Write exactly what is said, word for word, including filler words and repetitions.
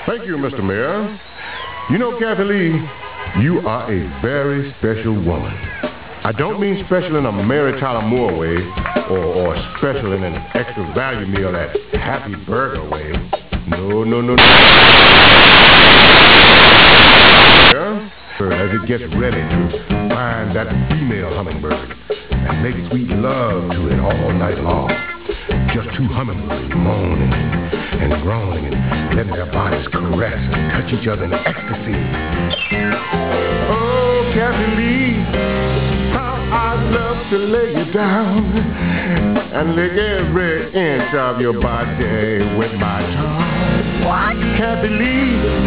Thank you, Mister Mayor. You know, Kathy Lee, you are a very special woman. I don't mean special in a Mary Tyler Moore way, or, or special in an extra value meal at Happy Burger way. No, no, no, no. As it gets ready to find that female hummingbird and make sweet love to it all night long. Just two hummingbirds moaning and groaning and letting their bodies caress and touch each other in ecstasy. Oh, Kathy Lee, how I'd love to lay you down and lick every inch of your body with my tongue. What? Kathy Lee,